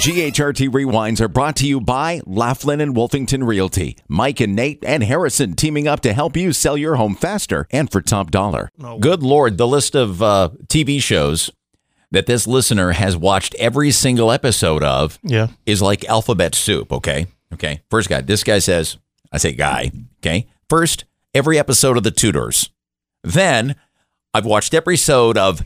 GHRT Rewinds are brought to you by Laughlin and Wolfington Realty. Mike and Nate and Harrison teaming up to help you sell your home faster and for top dollar. Good Lord, the list of TV shows that this listener has watched every single episode of is like alphabet soup, okay? Okay, first guy. This guy says, I say guy, okay? First, every episode of The Tudors. Then, I've watched every episode of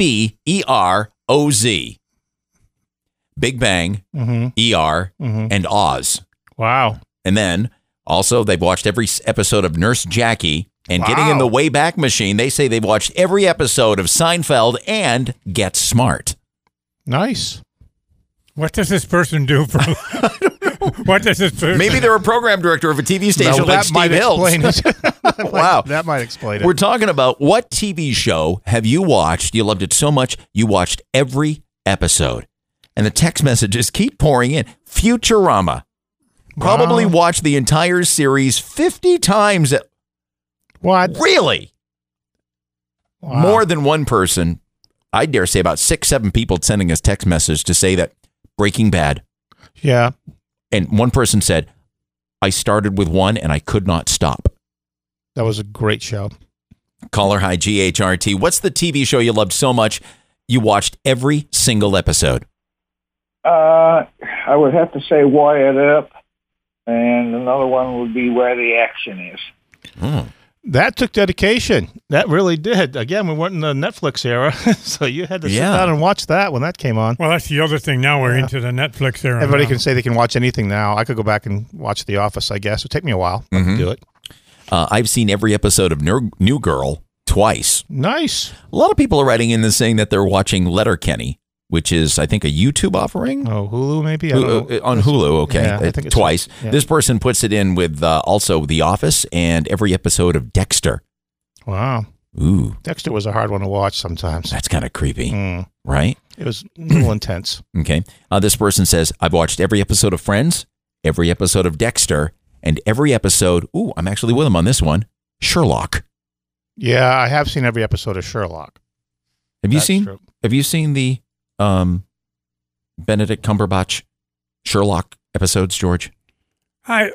BBEROZ. Big Bang, ER, and Oz. Wow. And then, also, they've watched every episode of Nurse Jackie. And getting in the Wayback Machine, they say they've watched every episode of Seinfeld and Get Smart. Nice. What does this person do for... What does this person... Maybe they're a program director of a TV station like Steve Hills. Wow. That might explain it. We're talking about what TV show have you watched? You loved it so much, you watched every episode. And the text messages keep pouring in. Futurama. Probably watched the entire series 50 times. What? Really? Wow. More than one person. I dare say about 6-7 people sending us text messages to say that Breaking Bad. Yeah. And one person said, I started with one and I could not stop. That was a great show. Caller High GHRT. What's the TV show you loved so much you watched every single episode? I would have to say Wyatt Earp, and another one would be Where the Action Is. That took dedication. That really did. Again, we weren't in the Netflix era, so you had to sit down and watch that when that came on. Well, that's the other thing. Now we're into the Netflix era. Everybody can say they can watch anything now. I could go back and watch The Office, I guess. It would take me a while to do it. I've seen every episode of New Girl twice. Nice. A lot of people are writing in this saying that they're watching Letterkenny, which is, I think, a YouTube offering. Oh, Hulu maybe? I don't know. On Hulu, okay. Yeah, I think it's twice. This person puts it in with also The Office and every episode of Dexter. Wow. Ooh. Dexter was a hard one to watch sometimes. That's kind of creepy, right? It was a little intense. Okay. This person says, I've watched every episode of Friends, every episode of Dexter, and every episode, I'm actually with him on this one, Sherlock. Yeah, I have seen every episode of Sherlock. Have you seen the Benedict Cumberbatch Sherlock episodes, George? I've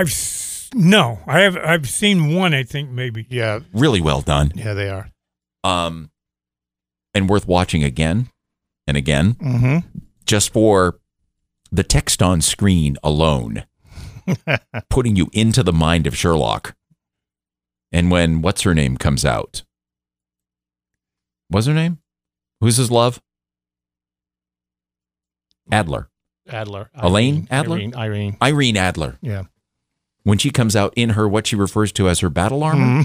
seen one, I think, maybe. Yeah. Really well done. Yeah, they are. And worth watching again and again. Just for the text on screen alone. Putting you into the mind of Sherlock. And when what's her name comes out. What's her name? Who's his love? Adler. Elaine Adler? Irene Adler. Yeah. When she comes out in her, what she refers to as her battle armor.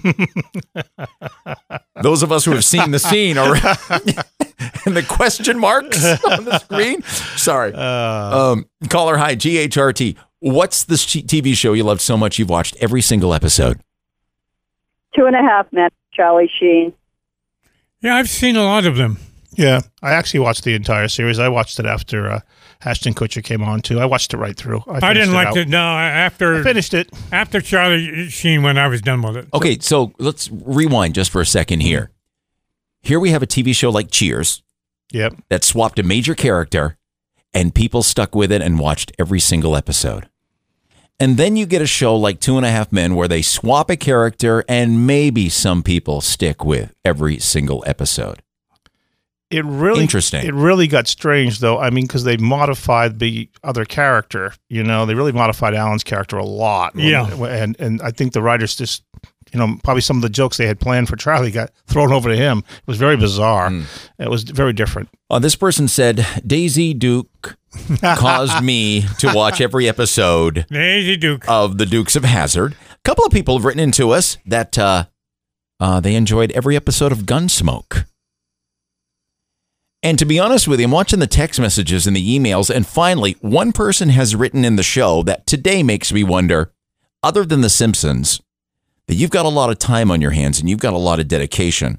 Those of us who have seen the scene are and the question marks on the screen. Sorry. Caller High GHRT. What's this TV show you loved so much you've watched every single episode? 2.5 Men, Charlie Sheen. Yeah, I've seen a lot of them. Yeah, I actually watched the entire series. I watched it after Ashton Kutcher came on, too. I watched it right through. I didn't like it. No, after... I finished it. After Charlie Sheen, when I was done with it. Okay, so let's rewind just for a second here. Here we have a TV show like Cheers. Yep. That swapped a major character, and people stuck with it and watched every single episode. And then you get a show like 2.5 Men where they swap a character, and maybe some people stick with every single episode. Interesting. It really got strange, though. I mean, because they modified the other character. You know, they really modified Alan's character a lot. And I think the writers just, probably some of the jokes they had planned for Charlie got thrown over to him. It was very bizarre. It was very different. This person said, Daisy Duke caused me to watch every episode of The Dukes of Hazzard. A couple of people have written into us that they enjoyed every episode of Gunsmoke. And to be honest with you, I'm watching the text messages and the emails, and finally, one person has written in the show that today makes me wonder, other than The Simpsons, that you've got a lot of time on your hands and you've got a lot of dedication.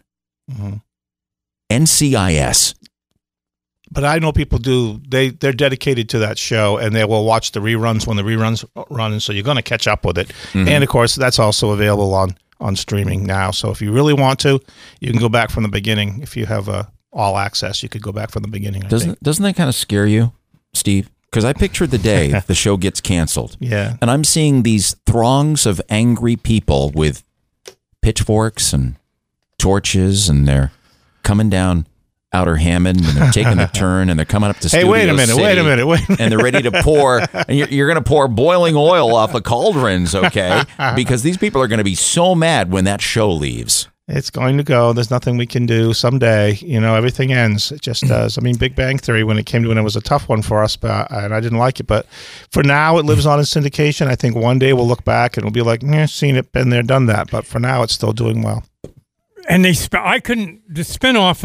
NCIS. But I know people do. They're dedicated to that show, and they will watch the reruns when the reruns run, and so you're going to catch up with it. And, of course, that's also available on streaming now. So if you really want to, you can go back from the beginning. If you have all access, you could go back from the beginning. Doesn't that kind of scare you, Steve? Because I pictured the day the show gets canceled. Yeah. And I'm seeing these throngs of angry people with pitchforks and torches, and they're coming down Outer Hammond, and they're taking a turn, and they're coming up to Studio wait a minute, City, wait a minute. and they're ready to pour, and you're going to pour boiling oil off the cauldrons, okay? Because these people are going to be so mad when that show leaves. It's going to go. There's nothing we can do. Someday, everything ends. It just does. I mean, Big Bang Theory, when it was a tough one for us, and I didn't like it. But for now, it lives on in syndication. I think one day we'll look back and we'll be like, seen it, been there, done that. But for now, it's still doing well. And the spinoff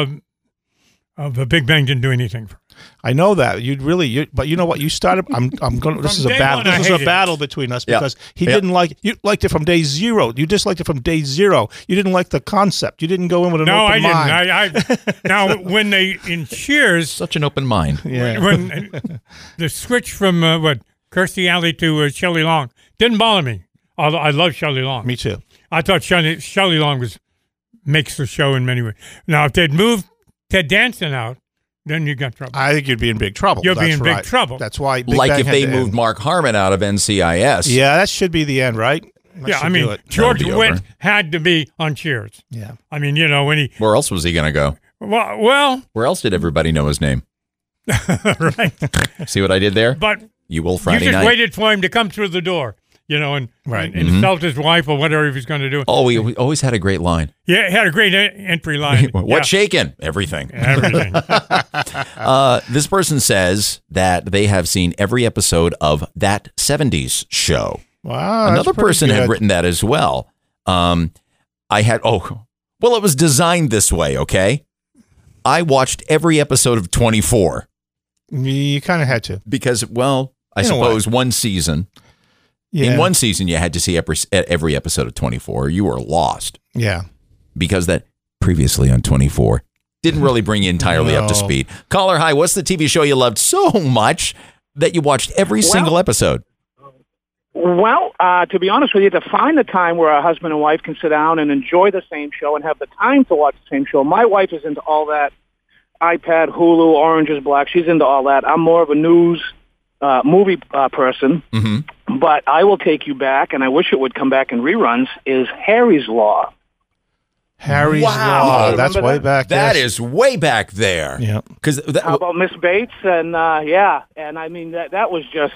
of the Big Bang didn't do anything. I know that but you know what? You started. I'm going. This is a battle. This is a battle between us because he didn't like. You liked it from day zero. You disliked it from day zero. You didn't like the concept. You didn't go in with an open mind. I didn't. Now, when they in Cheers, such an open mind. Yeah. When the switch from Kirstie Alley to Shelley Long didn't bother me. Although I love Shelley Long. Me too. I thought Shelley Long makes the show in many ways. Now, if they'd moved Ted Danson out, then you got trouble. I think you'd be in big trouble. You'll be in big trouble. That's why Big like Bang if had they to moved end. Mark Harmon out of NCIS. Yeah, that should be the end, right? George Witt had to be on Cheers. Yeah. I mean, when he... Where else was he going to go? Well... Where else did everybody know his name? Right. See what I did there? But you will Friday you just night. waited for him to come through the door, and right. insult his wife or whatever he was going to do. Oh, we always had a great line. Yeah, he had a great entry line. What's shaking? Everything. Everything. This person says that they have seen every episode of That 70s Show. Wow. Another person had written that as well. It was designed this way, okay? I watched every episode of 24. You kind of had to. Because, I suppose one season. Yeah. In one season, you had to see every episode of 24. You were lost. Yeah. Because that previously on 24 didn't really bring you entirely up to speed. Caller, hi. What's the TV show you loved so much that you watched every single episode? Well, to be honest with you, to find the time where a husband and wife can sit down and enjoy the same show and have the time to watch the same show. My wife is into all that. iPad, Hulu, Orange is Black. She's into all that. I'm more of a news movie person. Mm-hmm. But I will take you back, and I wish it would come back in reruns, is Harry's Law. Harry's Law. That's way back there. That is way back there. Yeah. How about Miss Bates? And, and I mean, that was just...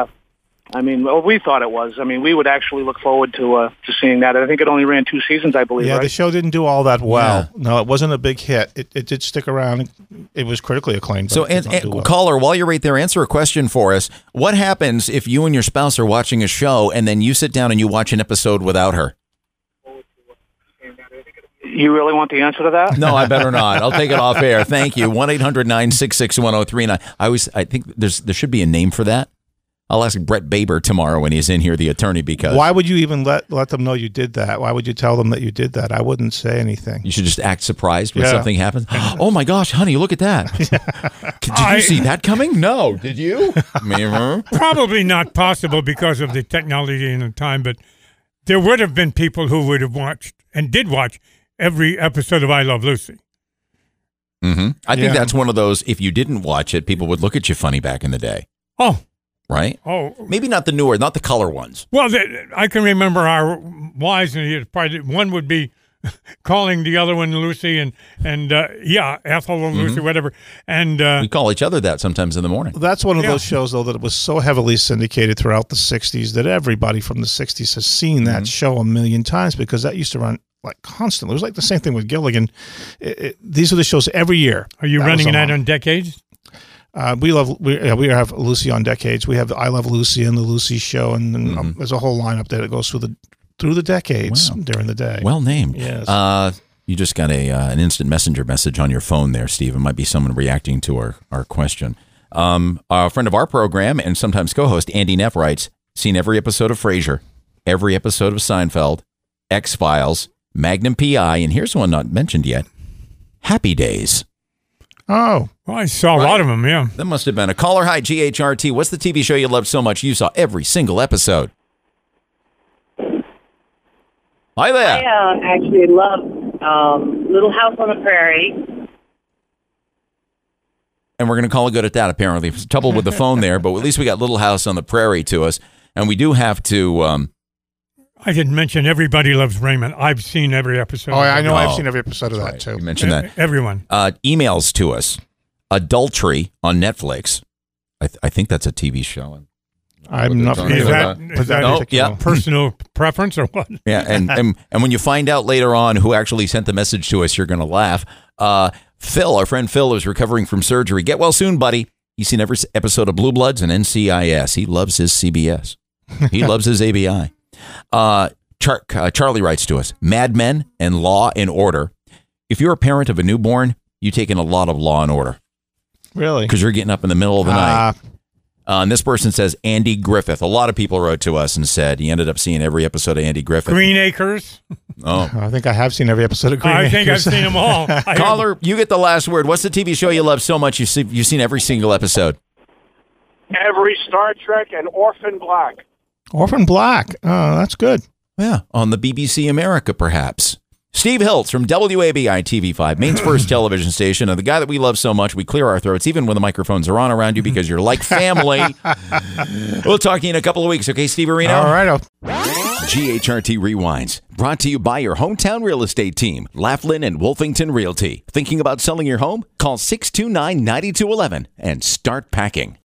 we thought it was. I mean, we would actually look forward to seeing that. I think it only ran 2 seasons, I believe. Yeah, right? the show didn't do all that well. Yeah. No, it wasn't a big hit. It did stick around. It was critically acclaimed. So, caller, while you're right there, answer a question for us. What happens if you and your spouse are watching a show and then you sit down and you watch an episode without her? You really want the answer to that? No, I better not. I'll take it off air. Thank you. 1-800-966-1039. I think there should be a name for that. I'll ask Brett Baber tomorrow when he's in here, the attorney, because... Why would you even let them know you did that? Why would you tell them that you did that? I wouldn't say anything. You should just act surprised when something happens. Oh, my gosh, honey, look at that. Did you see that coming? No. Did you? Probably not possible because of the technology and the time, but there would have been people who would have watched and did watch every episode of I Love Lucy. Mm-hmm. I think that's one of those, if you didn't watch it, people would look at you funny back in the day. Oh. Right? Oh, maybe not the newer, not the color ones. Well, I can remember our wives, and probably one would be calling the other one Lucy, and Ethel and Lucy, whatever. And we call each other that sometimes in the morning. That's one of those shows, though, that it was so heavily syndicated throughout the '60s that everybody from the '60s has seen that show a million times because that used to run like constantly. It was like the same thing with Gilligan. These are the shows every year. Are you running that on Decades? We have Lucy on Decades. We have I Love Lucy and the Lucy Show, and there's a whole lineup there that goes through the decades during the day. Well named. Yes. You just got an instant messenger message on your phone there, Steve. It might be someone reacting to our question. A friend of our program and sometimes co-host Andy Neff writes, seen every episode of Frasier, every episode of Seinfeld, X-Files, Magnum P.I., and here's one not mentioned yet, Happy Days. Oh. Well, I saw a lot of them, yeah. That must have been a caller. Hi, GHRT. What's the TV show you loved so much you saw every single episode? Hi there. I actually love Little House on the Prairie. And we're going to call it good at that, apparently. Trouble with the phone there, but at least we got Little House on the Prairie to us. And we do have to... I didn't mention Everybody Loves Raymond. I've seen every episode. Oh, I know. I've seen every episode of that, right. too. You mentioned that. Everyone. Emails to us. Adultery on Netflix. I think that's a TV show. I'm not familiar with that. Yeah. Personal preference or what? Yeah, and when you find out later on who actually sent the message to us, you're going to laugh. Phil, our friend Phil, is recovering from surgery. Get well soon, buddy. He's seen every episode of Blue Bloods and NCIS. He loves his CBS. He loves his ABI. Charlie writes to us, Mad Men and Law and Order. If you're a parent of a newborn, you take in a lot of Law and Order. Really? Because you're getting up in the middle of the night. And this person says Andy Griffith. A lot of people wrote to us and said he ended up seeing every episode of Andy Griffith. Green Acres. Oh, I think I have seen every episode of Green Acres. I think I've seen them all. Caller, you get the last word. What's the TV show you love so much you've seen every single episode? Every Star Trek and Orphan Black. Orphan Black. Oh, that's good. Yeah, on the BBC America, perhaps. Steve Hiltz from WABI TV5, Maine's first television station, and the guy that we love so much, we clear our throats even when the microphones are on around you because you're like family. We'll talk to you in a couple of weeks, okay, Steve Areno? All right. GHRT Rewinds, brought to you by your hometown real estate team, Laughlin and Wolfington Realty. Thinking about selling your home? Call 629-9211 and start packing.